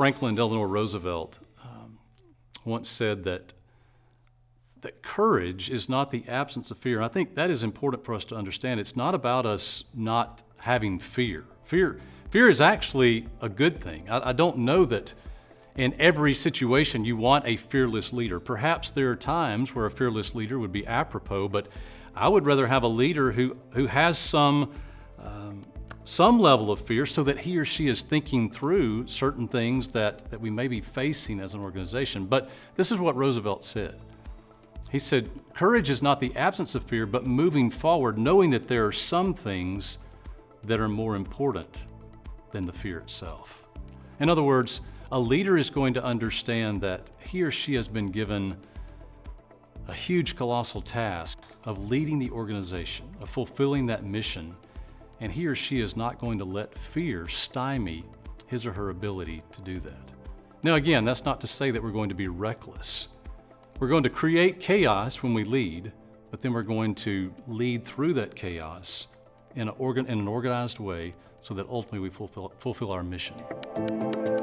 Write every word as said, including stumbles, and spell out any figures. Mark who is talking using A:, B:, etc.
A: Franklin Delano Roosevelt um, once said that that courage is not the absence of fear. And I think that is important for us to understand. It's not about us not having fear. Fear, fear is actually a good thing. I, I don't know that in every situation you want a fearless leader. Perhaps there are times where a fearless leader would be apropos, but I would rather have a leader who, who has some um, some level of fear so that he or she is thinking through certain things that, that we may be facing as an organization. But this is what Roosevelt said. He said, courage is not the absence of fear, but moving forward, knowing that there are some things that are more important than the fear itself. In other words, a leader is going to understand that he or she has been given a huge, colossal task of leading the organization, of fulfilling that mission, and he or she is not going to let fear stymie his or her ability to do that. Now again, that's not to say that we're going to be reckless. We're going to create chaos when we lead, but then we're going to lead through that chaos in, a organ, in an organized way so that ultimately we fulfill, fulfill our mission.